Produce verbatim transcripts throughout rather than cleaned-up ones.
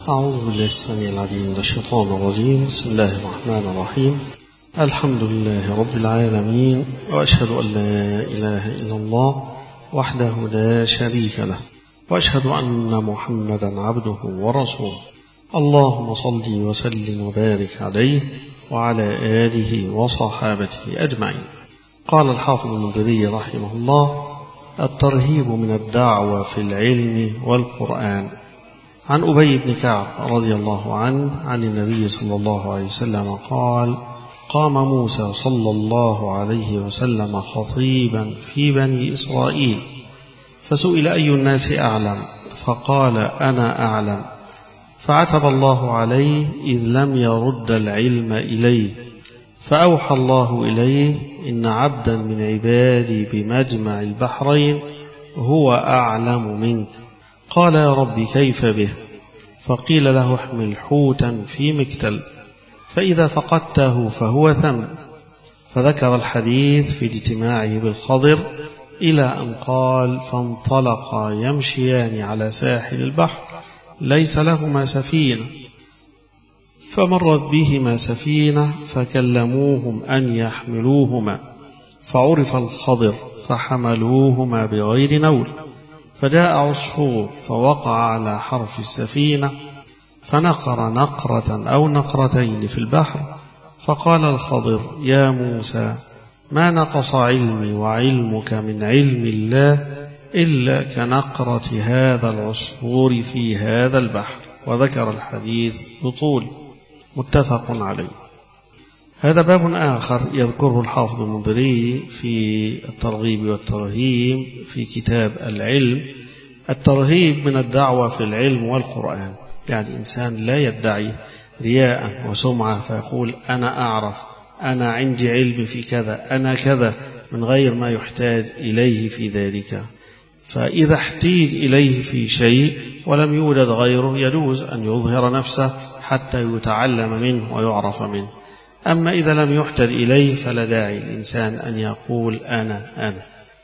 أعوذ بالله السميع العليم من الشيطان الرجيم. بسم الله الرحمن الرحيم. الحمد لله رب العالمين، وأشهد أن لا إله إلا الله وحده لا شريك له، وأشهد أن محمدا عبده ورسوله. اللهم صل وسلم وبارك عليه وعلى آله وصحابته أجمعين. قال الحافظ المنذري رحمه الله: الترهيب من الدعوة في العلم والقرآن. عن أبي بن كعب رضي الله عنه عن النبي صلى الله عليه وسلم قال: قام موسى صلى الله عليه وسلم خطيبا في بني إسرائيل، فسئل أي الناس أعلم، فقال: أنا أعلم. فعتب الله عليه إذ لم يرد العلم إليه، فأوحى الله إليه: إن عبدا من عبادي بمجمع البحرين هو أعلم منك. قال: يا رب كيف به؟ فقيل له: احمل حوتا في مكتل، فإذا فقدته فهو ثمن. فذكر الحديث في اجتماعه بالخضر إلى أن قال: فانطلقا يمشيان على ساحل البحر ليس لهما سفينة، فمرت بهما سفينة فكلموهم أن يحملوهما، فعرف الخضر فحملوهما بغير نول. فجاء عصفور فوقع على حرف السفينة فنقر نقرة أو نقرتين في البحر، فقال الخضر: يا موسى، ما نقص علمي وعلمك من علم الله إلا كنقرة هذا العصفور في هذا البحر. وذكر الحديث بطول، متفق عليه. هذا باب آخر يذكره الحافظ المنذري في الترغيب والترهيب في كتاب العلم. الترهيب من الدعوة في العلم والقرآن، يعني إنسان لا يدعي رياء وسمعة فيقول: أنا أعرف، أنا عندي علم في كذا، أنا كذا، من غير ما يحتاج إليه في ذلك. فإذا احتيج إليه في شيء ولم يوجد غيره يجوز أن يظهر نفسه حتى يتعلم منه ويعرف منه. أما إذا لم يحتج إليه فلا داعي الإنسان أن يقول أنا أنا.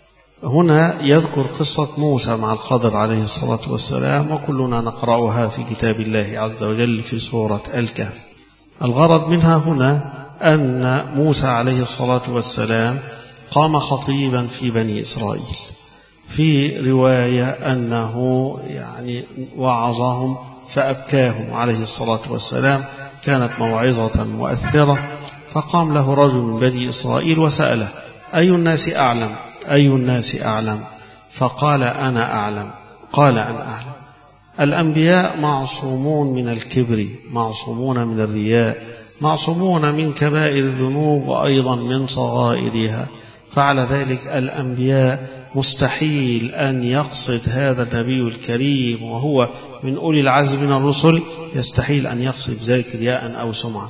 هنا يذكر قصة موسى مع الخضر عليه الصلاة والسلام، وكلنا نقرأها في كتاب الله عز وجل في سورة الكهف. الغرض منها هنا أن موسى عليه الصلاة والسلام قام خطيبا في بني إسرائيل. في رواية أنه يعني وعظهم فأبكاهم عليه الصلاة والسلام، كانت موعظة مؤثرة. فقام له رجل من بني إسرائيل وسأله: أي الناس أعلم؟ أي الناس أعلم؟ فقال: أنا أعلم. قال: أنا أعلم. الأنبياء معصومون من الكبر، معصومون من الرياء، معصومون من كبائر الذنوب وأيضا من صغائرها. فعلى ذلك الأنبياء مستحيل أن يقصد هذا النبي الكريم وهو من أولي العزم من الرسل، يستحيل أن يقصد ذلك رياء أو سمعة.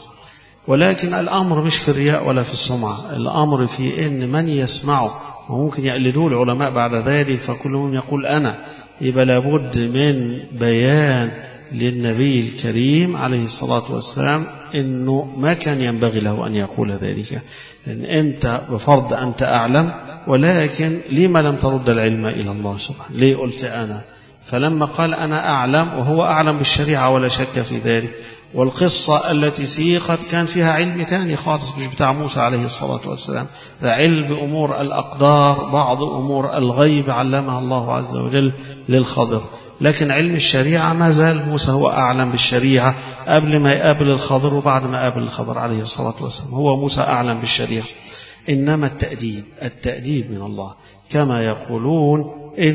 ولكن الأمر مش في الرياء ولا في السمعة، الأمر في أن من يسمعه، وممكن يقلدوه العلماء بعد ذلك فكل من يقول أنا. يبقى لابد من بيان للنبي الكريم عليه الصلاة والسلام أنه ما كان ينبغي له أن يقول ذلك، لأن أنت بفرض أنت أعلم، ولكن لما لم ترد العلم إلى الله سبحانه؟ ليه قلت أنا؟ فلما قال أنا أعلم وهو أعلم بالشريعة ولا شك في ذلك. والقصة التي سيقت كان فيها علم تاني خالص، مش بتاع موسى عليه الصلاة والسلام، ده علم بأمور الأقدار، بعض أمور الغيب علمها الله عز وجل للخضر. لكن علم الشريعة ما زال موسى هو أعلم بالشريعة قبل ما يقابل الخضر وبعد ما قابل الخضر عليه الصلاة والسلام، هو موسى أعلم بالشريعة. إنما التأديب التأديب من الله، كما يقولون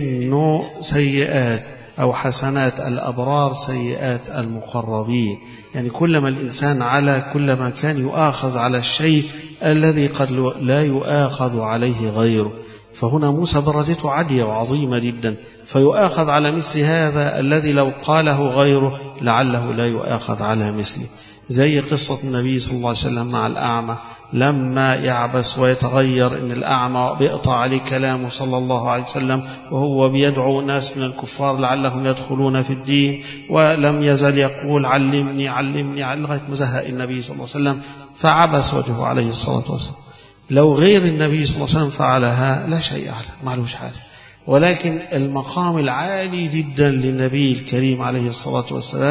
إنه سيئات أو حسنات الأبرار سيئات المقربين، يعني كلما الإنسان على كلما كان يؤاخذ على الشيء الذي قد لا يؤاخذ عليه غيره. فهنا موسى درجته عالية وعظيمة جدا، فيؤاخذ على مثل هذا الذي لو قاله غيره لعله لا يؤاخذ على مثله. زي قصة النبي صلى الله عليه وسلم مع الأعمى، لما يعبس ويتغير إن الأعمى بيقطع عليه كلامه صلى الله عليه وسلم وهو بيدعو ناس من الكفار لعلهم يدخلون في الدين، ولم يزل يقول علمني علمني لغاية ما زهق النبي صلى الله عليه وسلم فعبس وجهه عليه الصلاة والسلام. لو غير النبي صلى الله عليه وسلم فعلها لا شيء أعلى، معلوش حاجة. ولكن المقام العالي جدا للنبي الكريم عليه الصلاة والسلام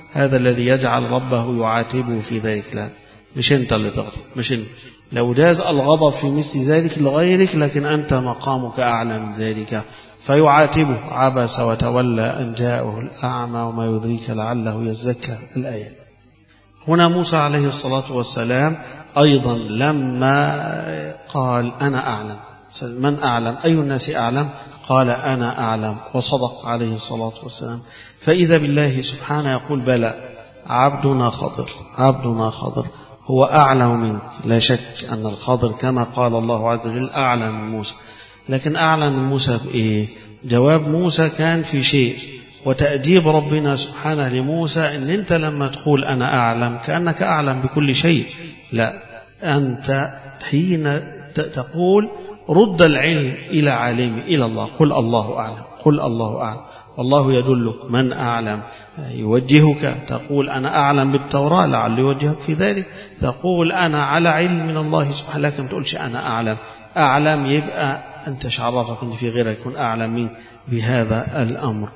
هذا الذي يجعل ربه يعاتبه في ذلك. لا، مش أنت اللي تغضب، مش أنت. لو جاز الغضب في مثل ذلك لغيرك، لكن أنت مقامك أعلى من ذلك، فيعاتبه: عبس وتولى أن جاءه الأعمى وما يدريك لعله يزكى. الآية. هنا موسى عليه الصلاة والسلام أيضا لما قال أنا أعلم، من أعلم؟ أي الناس أعلم؟ قال أنا أعلم، وصدق عليه الصلاة والسلام. فإذا بالله سبحانه يقول: بلى، عبدنا خضر، عبدنا خضر هو أعلم منك. لا شك أن الخضر كما قال الله عز وجل أعلم من موسى، لكن أعلم من موسى بإيه؟ جواب موسى كان في شيء، وتأديب ربنا سبحانه لموسى إن أنت لما تقول أنا أعلم كأنك أعلم بكل شيء. لا، أنت حين تقول رد العلم إلى عالم، إلى الله. قل الله أعلم، قل الله أعلم، والله يدلك من أعلم يوجهك. تقول أنا أعلم بالتوراة لعل يوجهك في ذلك. تقول أنا على علم من الله سبحانه، لكن ما تقولش أنا أعلم. أعلم يبقى أنت شعرفك أن في غيرك يكون أعلم منك بهذا الأمر.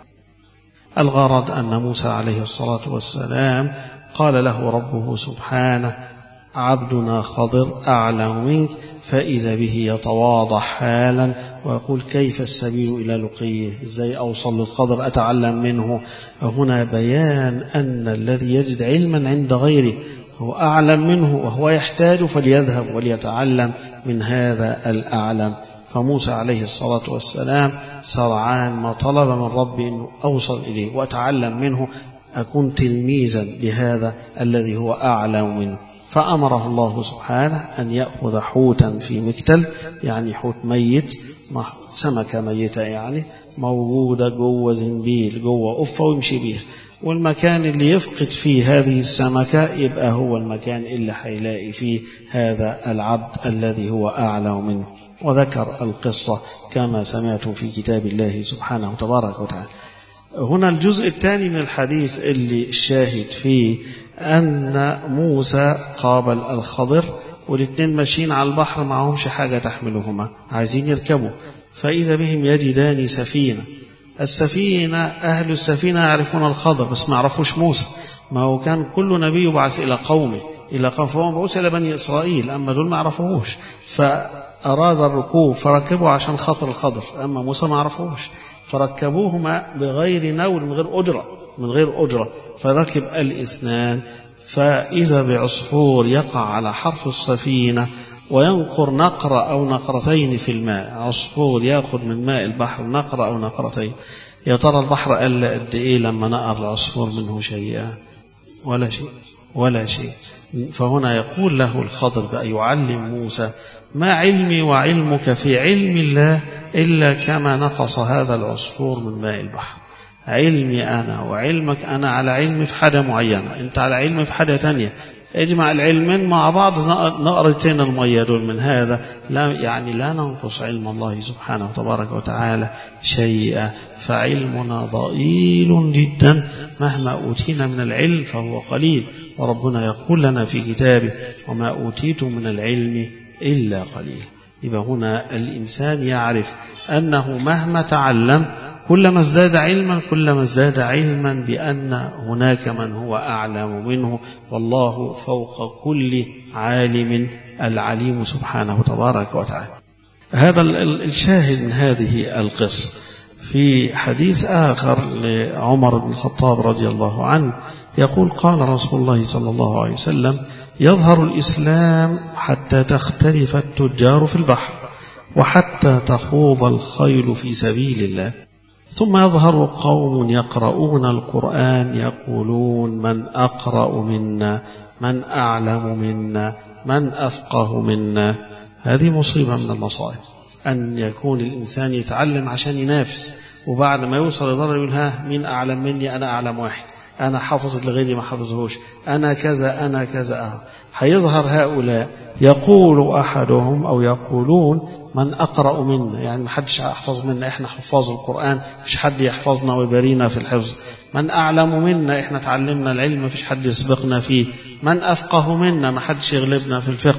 الغرض أن موسى عليه الصلاة والسلام قال له ربه سبحانه: عبدنا خضر أعلم منك، فإذا به يتواضع حالا ويقول: كيف السبيل إلى لقيه؟ إزاي أوصل للخضر أتعلم منه؟ هنا بيان أن الذي يجد علما عند غيره هو أعلم منه وهو يحتاج، فليذهب وليتعلم من هذا الأعلم. فموسى عليه الصلاة والسلام سرعان ما طلب من ربي أنه أوصل إليه وأتعلم منه، أكون تلميذا لهذا الذي هو أعلم منه. فأمره الله سبحانه أن يأخذ حوتا في مكتل، يعني حوت ميت، سمكة ميتة يعني موجودة جوه زنبيل جوه أفة، ويمشي بيها، والمكان اللي يفقد فيه هذه السمكة يبقى هو المكان اللي هيلاقي فيه هذا العبد الذي هو أعلم منه. وذكر القصة كما سمعتم في كتاب الله سبحانه تبارك وتعالى. هنا الجزء الثاني من الحديث اللي الشاهد فيه أن موسى قابل الخضر، والاثنين ماشيين على البحر معهمش حاجة تحملهما، عايزين يركبوا، فإذا بهم يجدان سفينة. السفينة أهل السفينة يعرفون الخضر بس ما يعرفوش موسى، ما هو كان كل نبي يبعث إلى قومه، إلى قوم، فهو مبعوث إلى بني إسرائيل، أما دول ما يعرفوهوش، فأراد الركوب فركبوا عشان خاطر الخضر، أما موسى ما يعرفوش، فركبوهما بغير نول، من غير أجرة، من غير أجرة، فركب الاثنان. فإذا بعصفور يقع على حرف السفينة وينقر نقرة أو نقرتين في الماء، عصفور يأخذ من ماء البحر نقرة أو نقرتين. يا ترى البحر قال قد إيه لما نقر العصفور منه شيئا؟ ولا شيء، ولا شيء. فهنا يقول له الخضر بقى يعلم موسى: ما علمي وعلمك في علم الله إلا كما نقص هذا العصفور من ماء البحر. علمي أنا وعلمك، أنا على علم في حاجة معينة، أنت على علم في حاجة تانية، اجمع العلمين مع بعض نقرتين المية دول من هذا، لا يعني لا ننقص علم الله سبحانه وتبارك وتعالى شيئا، فعلمنا ضئيل جدا، مهما أوتينا من العلم فهو قليل. وربنا يقول لنا في كتابه: وما أوتيتم من العلم إلا قليل. يبقى هنا الإنسان يعرف أنه مهما تعلم كلما ازداد علما كلما ازداد علما بأن هناك من هو أعلم منه، والله فوق كل عالم العليم سبحانه تبارك وتعالى. هذا الشاهد من هذه القصة. في حديث آخر لعمر بن الخطاب رضي الله عنه يقول: قال رسول الله صلى الله عليه وسلم: يظهر الإسلام حتى تختلف التجار في البحر، وحتى تخوض الخيل في سبيل الله، ثم يظهر قوم يقرؤون القرآن يقولون: من أقرأ منا، من أعلم منا، من أفقه منا. هذه مصيبة من المصائب، أن يكون الإنسان يتعلم عشان ينافس، وبعد ما يوصل لدرجة يقول: ها مين أعلم مني؟ أنا أعلم واحد، أنا حافظ لغيري ما حافظهوش، أنا كذا أنا كذا. أه. هيظهر هؤلاء يقول أحدهم أو يقولون: من أقرأ منا، يعني ما حدش يحفظ منا، إحنا حفاظ القرآن، مفيش حد يحفظنا ويبارينا في الحفظ. من أعلم منا، إحنا تعلمنا العلم مفيش حد يسبقنا فيه. من أفقه منا، ما حدش يغلبنا في الفقه.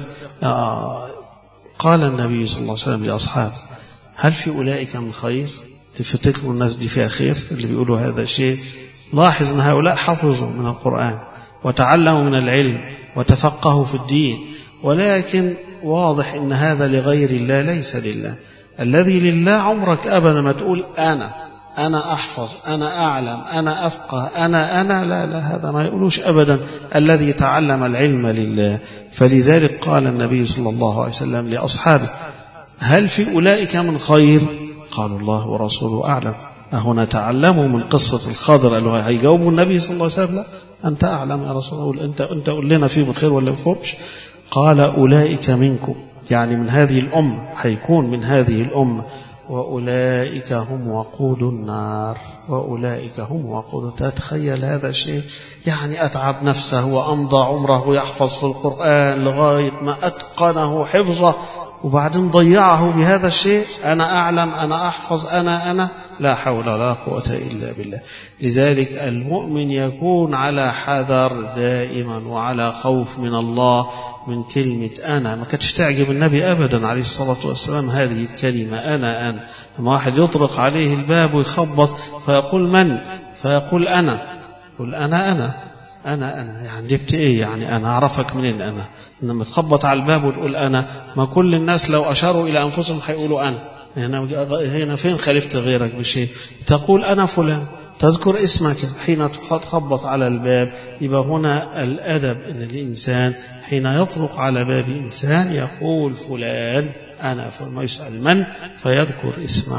آه. قال النبي صلى الله عليه وسلم لأصحابه: هل في أولئك من خير؟ تفتكروا الناس دي فيها خير اللي بيقولوا هذا الشيء؟ لاحظ أن هؤلاء حفظوا من القرآن وتعلموا من العلم وتفقهوا في الدين، ولكن واضح أن هذا لغير الله ليس لله. الذي لله عمرك أبدا ما تقول أنا أنا أحفظ أنا أعلم أنا أفقه أنا أنا لا لا، هذا ما يقولوش أبدا الذي تعلم العلم لله. فلذلك قال النبي صلى الله عليه وسلم لأصحابه: هل في أولئك من خير؟ قالوا الله ورسوله أعلم. هنا تعلموا من قصة الخضر، قالوا هيجاوبوا النبي صلى الله عليه وسلم: لا أنت أعلم يا رسول الله، أنت أنت قل لنا فيه من خير ولا من فوقش. قال: أولئك منكم، يعني من هذه الأمة، حيكون من هذه الأمة، وأولئك هم وقود النار، وأولئك هم وقود. تتخيل هذا الشيء؟ يعني أتعب نفسه وأمضى عمره يحفظ في القرآن لغاية ما أتقنه حفظه، وبعدين ضيعه بهذا الشيء: أنا أعلم أنا أحفظ أنا أنا لا حول ولا قوة إلا بالله. لذلك المؤمن يكون على حذر دائما وعلى خوف من الله من كلمة أنا. ما كانتش تعجب النبي أبدا عليه الصلاة والسلام هذه الكلمة أنا أنا. لما واحد يطرق عليه الباب ويخبط فيقول من؟ فيقول أنا، يقول أنا أنا أنا أنا يعني جبت إيه؟ يعني أنا أعرفك منين أنا؟ إنما تخبط على الباب وتقول أنا، ما كل الناس لو أشاروا إلى أنفسهم حيقولوا أنا. هنا هنا فين خالفت غيرك بشيء؟ تقول أنا فلان، تذكر اسمك حين تخبط على الباب. يبقى هنا الأدب إن الإنسان حين يطرق على باب إنسان يقول فلان أنا، فما يسأل من فيذكر اسمه.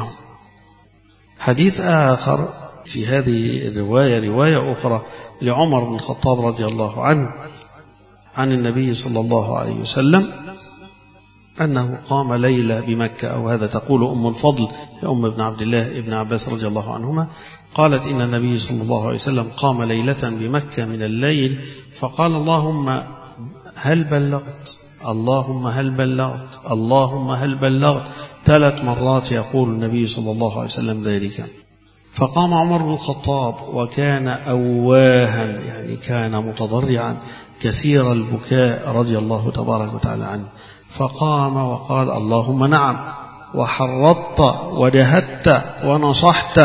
حديث آخر في هذه الرواية، رواية أخرى لعمر بن الخطاب رضي الله عنه عن النبي صلى الله عليه وسلم أنه قام ليلة بمكة، أو هذا تقول أم الفضل لأم ابن عبد الله ابن عباس رضي الله عنهما، قالت إن النبي صلى الله عليه وسلم قام ليلة بمكة من الليل فقال: اللهم هل بلغت اللهم هل بلغت اللهم هل بلغت ثلاث مرات يقول النبي صلى الله عليه وسلم ذلك. فقام عمر بن الخطاب وكان أواها، يعني كان متضرعا كثير البكاء رضي الله تبارك وتعالى عنه، فقام وقال: اللهم نعم، وحرضت ودهدت ونصحت.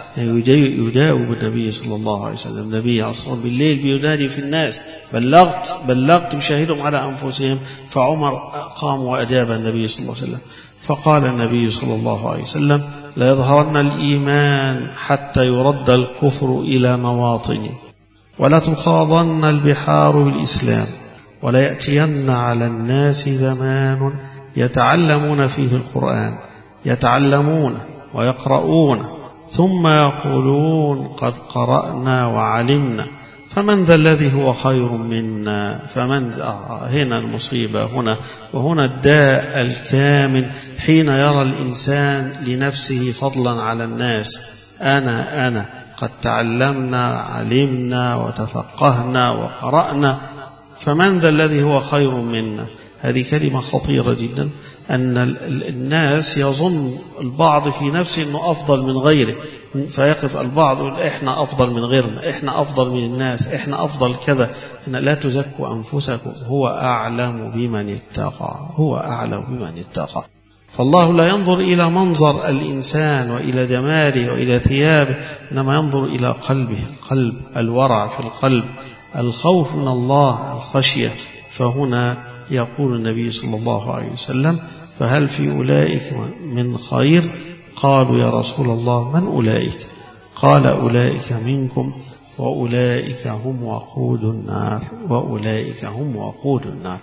يجاوب النبي صلى الله عليه وسلم. النبي أصلا بالليل بينادي في الناس: بلغت بلغت، يشاهدهم على أنفسهم. فعمر قام وأجاب النبي صلى الله عليه وسلم. فقال النبي صلى الله عليه وسلم: لا يظهرن الإيمان حتى يرد الكفر إلى مواطنه، ولا تخاضن البحار بالإسلام، ولا يأتين على الناس زمان يتعلمون فيه القرآن، يتعلمون ويقرؤون ثم يقولون قد قرأنا وعلمنا، فمن ذا الذي هو خير منا؟ فمن آه هنا المصيبة هنا، وهنا الداء الكامن حين يرى الإنسان لنفسه فضلا على الناس. أنا أنا قد تعلمنا علمنا وتفقهنا وقرأنا، فمن ذا الذي هو خير منا؟ هذه كلمة خطيرة جدا، أن الناس يظن البعض في نفسه أنه أفضل من غيره، فيقف البعض يقول إحنا أفضل من غيرنا، إحنا أفضل من الناس، إحنا أفضل كذا. إن لا تزكوا أنفسكم، هو أعلم بمن اتقى، هو أعلم بمن اتقى. فالله لا ينظر إلى منظر الإنسان وإلى جماله وإلى ثيابه، إنما ينظر إلى قلبه، القلب، الورع في القلب، الخوف من الله، الخشية. فهنا يقول النبي صلى الله عليه وسلم: فهل في أولئك من خير؟ قالوا يا رسول الله من أولئك؟ قال: أولئك منكم، وأولئك هم وقود النار، وأولئك هم وقود النار.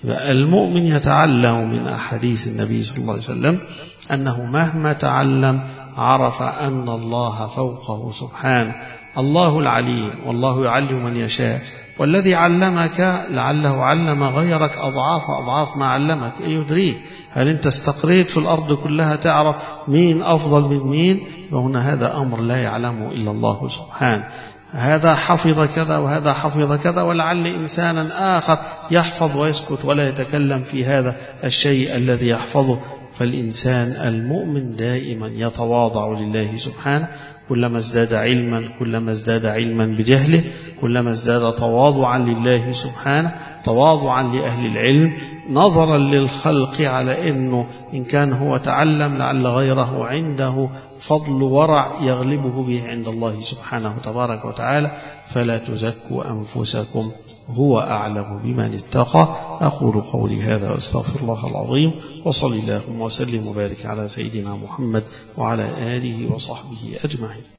المؤمن يتعلم من أحاديث النبي صلى الله عليه وسلم أنه مهما تعلم عرف أن الله فوقه سبحانه، الله العليم، والله يعلم من يشاء، والذي علمك لعله علم غيرك أضعاف أضعاف ما علمك. يدريك، هل أنت استقريت في الأرض كلها تعرف مين أفضل من مين؟ وهنا هذا أمر لا يعلمه إلا الله سبحانه. هذا حفظ كذا وهذا حفظ كذا، ولعل إنسانا آخر يحفظ ويسكت ولا يتكلم في هذا الشيء الذي يحفظه. فالإنسان المؤمن دائما يتواضع لله سبحانه، كلما ازداد علما كلما ازداد علما بجهله، كلما ازداد تواضعا لله سبحانه، تواضعا لأهل العلم، نظرا للخلق على أنه إن كان هو تعلم لعل غيره عنده فضل ورع يغلبه به عند الله سبحانه تبارك وتعالى. فلا تزكوا أنفسكم هو أعلم بمن اتقى. أقول قولي هذا وأستغفر الله العظيم، وصل اللهم وسلم وبارك على سيدنا محمد وعلى آله وصحبه أجمعين.